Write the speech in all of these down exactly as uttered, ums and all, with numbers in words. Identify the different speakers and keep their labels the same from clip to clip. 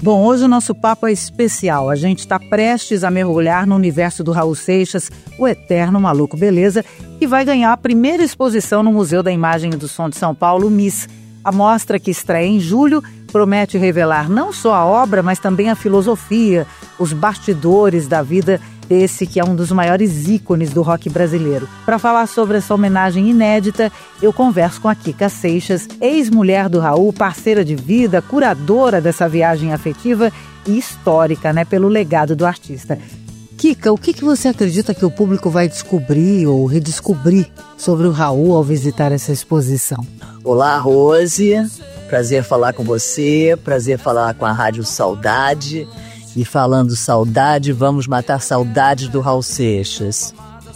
Speaker 1: Bom, hoje o nosso papo é especial. A gente está prestes a mergulhar no universo do Raul Seixas, o eterno maluco beleza, que vai ganhar a primeira exposição no Museu da Imagem e do Som de São Paulo, M I S. A mostra, que estreia em julho, promete revelar não só a obra, mas também a filosofia, os bastidores da vida desse que é um dos maiores ícones do rock brasileiro. Para falar sobre essa homenagem inédita, eu converso com a Kika Seixas, ex-mulher do Raul, parceira de vida, curadora dessa viagem afetiva e histórica, né, pelo legado do artista. Kika, o que, que você acredita que o público vai descobrir ou redescobrir sobre o Raul ao visitar essa exposição?
Speaker 2: Olá, Rose. Prazer falar com você, prazer falar com a Rádio Saudade. E falando saudade, vamos matar saudades do Raul Seixas.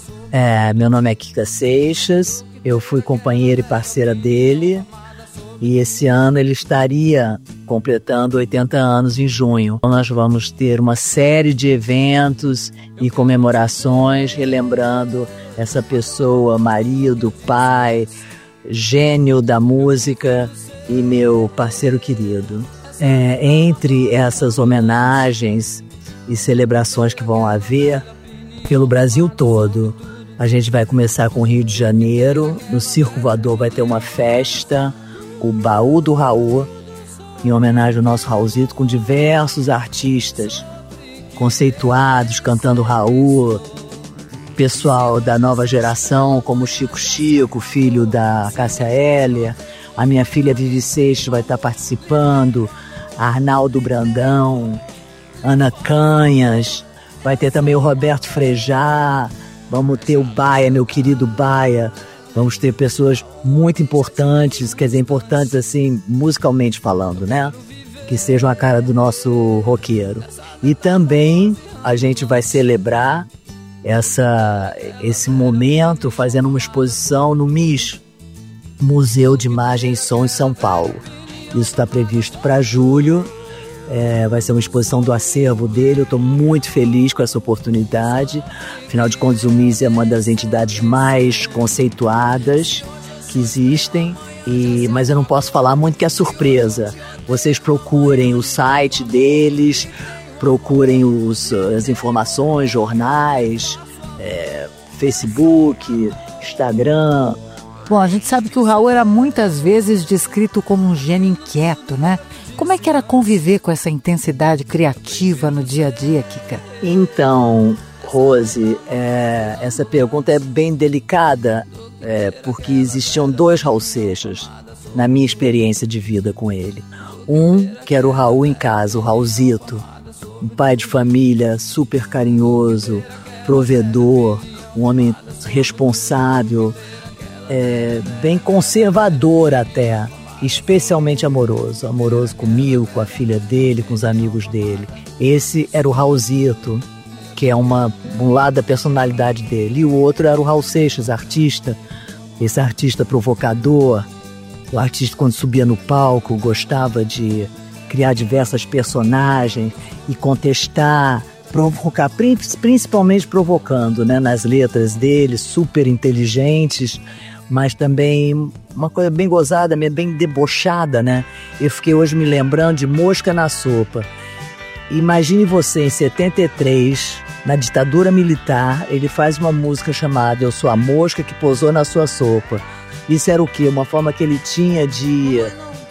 Speaker 2: É, meu nome é Kika Seixas, eu fui companheira e parceira dele. E esse ano ele estaria completando oitenta anos em junho. Então nós vamos ter uma série de eventos e comemorações relembrando essa pessoa, marido, pai, gênio da música e meu parceiro querido. É, entre essas homenagens e celebrações que vão haver pelo Brasil todo, a gente vai começar com o Rio de Janeiro. No Circo Voador vai ter uma festa, o Baú do Raul, em homenagem ao nosso Raulzito, com diversos artistas conceituados cantando Raul, pessoal da nova geração como Chico Chico, filho da Cássia Eller, a minha filha Vivi Seixas vai estar participando, Arnaldo Brandão, Ana Canhas, vai ter também o Roberto Frejá, vamos ter o Baia, meu querido Baia, vamos ter pessoas muito importantes, quer dizer, importantes assim, musicalmente falando, né? Que sejam a cara do nosso roqueiro. E também a gente vai celebrar essa, esse momento fazendo uma exposição no M I S, Museu de Imagem e Som em São Paulo. Isso está previsto para julho, é, vai ser uma exposição do acervo dele. Eu estou muito feliz com essa oportunidade. Afinal de contas, o M I S é uma das entidades mais conceituadas que existem, e, mas eu não posso falar muito que é surpresa. Vocês procurem o site deles, procurem os, as informações, jornais, é, Facebook, Instagram.
Speaker 1: Bom, a gente sabe que o Raul era muitas vezes descrito como um gênio inquieto, né? Como é que era conviver com essa intensidade criativa no dia a dia, Kika?
Speaker 2: Então, Rose, é, essa pergunta é bem delicada, é, porque existiam dois Raul Seixas na minha experiência de vida com ele. Um, que era o Raul em casa, o Raulzito, um pai de família super carinhoso, provedor, um homem responsável, É, bem conservador até, especialmente amoroso, amoroso comigo, com a filha dele, com os amigos dele. Esse era o Raulzito, que é uma, um lado da personalidade dele, e o outro era o Raul Seixas, artista, esse artista provocador, o artista quando subia no palco gostava de criar diversas personagens e contestar, provocar, principalmente provocando, né, nas letras dele, super inteligentes, mas também uma coisa bem gozada, bem debochada, né? Eu fiquei hoje me lembrando de Mosca na Sopa. Imagine você, em setenta e três, na ditadura militar, ele faz uma música chamada Eu Sou a Mosca que Pousou na Sua Sopa. Isso era o quê? Uma forma que ele tinha de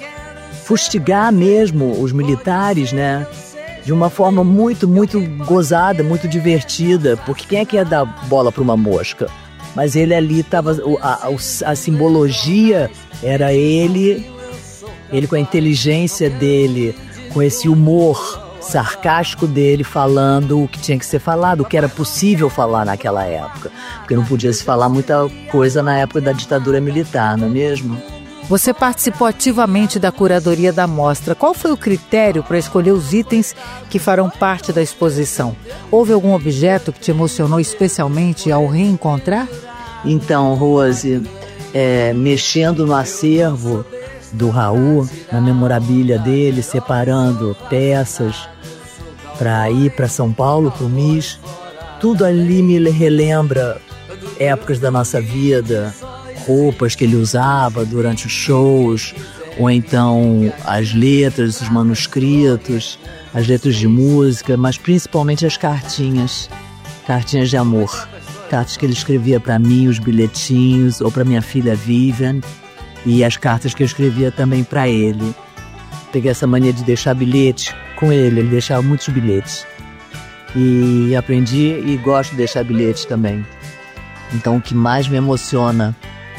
Speaker 2: fustigar mesmo os militares, né? De uma forma muito, muito gozada, muito divertida, porque quem é que ia dar bola para uma mosca? Mas ele ali estava, a, a, a simbologia era ele, ele com a inteligência dele, com esse humor sarcástico dele, falando o que tinha que ser falado, o que era possível falar naquela época, porque não podia se falar muita coisa na época da ditadura militar, não é mesmo?
Speaker 1: Você participou ativamente da curadoria da mostra. Qual foi o critério para escolher os itens que farão parte da exposição? Houve algum objeto que te emocionou especialmente ao reencontrar?
Speaker 2: Então, Rose, é, mexendo no acervo do Raul, na memorabilia dele, separando peças para ir para São Paulo, para o M I S, tudo ali me relembra épocas da nossa vida, roupas que ele usava durante os shows, ou então as letras, os manuscritos, as letras de música, mas principalmente as cartinhas, cartinhas de amor, cartas que ele escrevia para mim, os bilhetinhos, ou para minha filha Vivian, e as cartas que eu escrevia também para ele. Peguei essa mania de deixar bilhete com ele, ele deixava muitos bilhetes. E aprendi e gosto de deixar bilhetes também. Então o que mais me emociona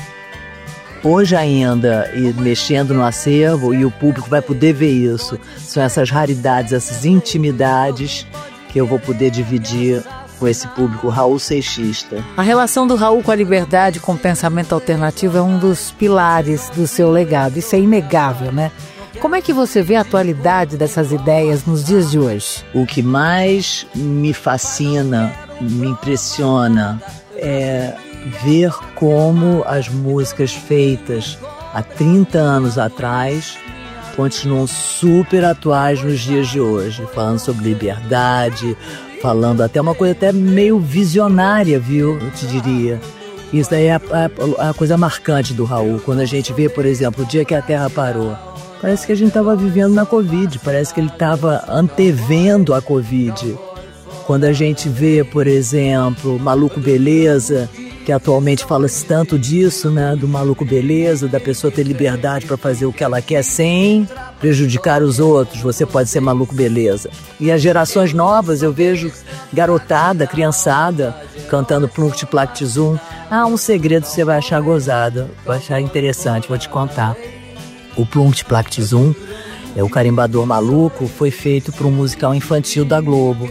Speaker 2: hoje ainda, e mexendo no acervo, e o público vai poder ver isso, são essas raridades, essas intimidades que eu vou poder dividir com esse público Raul Seixista.
Speaker 1: A relação do Raul com a liberdade, com o pensamento alternativo, é um dos pilares do seu legado. Isso é inegável, né? Como é que você vê a atualidade dessas ideias nos dias de hoje?
Speaker 2: O que mais me fascina, me impressiona, é ver como as músicas feitas há trinta anos atrás continuam super atuais nos dias de hoje, falando sobre liberdade, falando até uma coisa até meio visionária, viu? Eu te diria. Isso daí é a, a, a coisa marcante do Raul. Quando a gente vê, por exemplo, o dia que a Terra parou, parece que a gente estava vivendo na Covid, parece que ele estava antevendo a Covid. Quando a gente vê, por exemplo, Maluco Beleza, que atualmente fala-se tanto disso, né, do maluco beleza, da pessoa ter liberdade para fazer o que ela quer sem prejudicar os outros, você pode ser maluco beleza. E as gerações novas, eu vejo garotada, criançada, cantando Plunct Plact Zum. Ah, um segredo você vai achar gozada, vai achar interessante, vou te contar. O Plunct Plact Zum, é o Carimbador Maluco, foi feito para um musical infantil da Globo.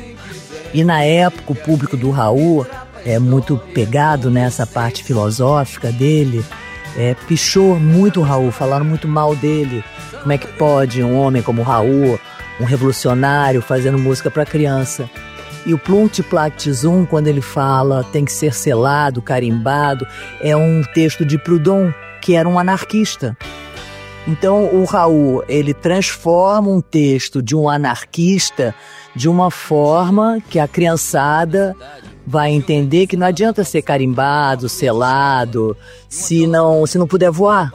Speaker 2: E na época, o público do Raul é muito pegado nessa parte filosófica dele, é, pichou muito o Raul, falaram muito mal dele. Como é que pode um homem como o Raul, um revolucionário, fazendo música para criança? E o Plunct Plact Zum, quando ele fala tem que ser selado, carimbado, é um texto de Proudhon, que era um anarquista. Então o Raul, ele transforma um texto de um anarquista de uma forma que a criançada vai entender que não adianta ser carimbado, selado, se não, se não puder voar.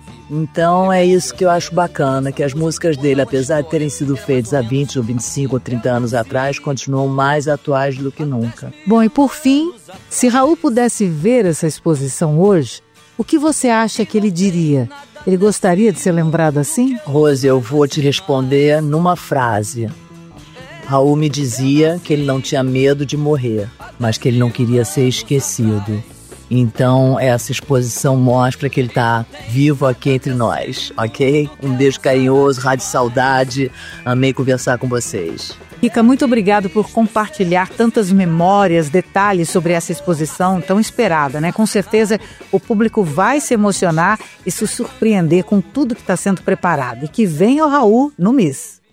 Speaker 2: Então é isso que eu acho bacana, que as músicas dele, apesar de terem sido feitas há vinte, ou vinte e cinco, ou trinta anos atrás, continuam mais atuais do que nunca.
Speaker 1: Bom, e por fim, se Raul pudesse ver essa exposição hoje, o que você acha que ele diria? Ele gostaria de ser lembrado assim?
Speaker 2: Rose, eu vou te responder numa frase. Raul me dizia que ele não tinha medo de morrer, mas que ele não queria ser esquecido. Então, essa exposição mostra que ele está vivo aqui entre nós, ok? Um beijo carinhoso, Rádio Saudade. Amei conversar com vocês.
Speaker 1: Rica, muito obrigado por compartilhar tantas memórias, detalhes sobre essa exposição tão esperada, né? Com certeza o público vai se emocionar e se surpreender com tudo que está sendo preparado. E que venha o Raul no Miss.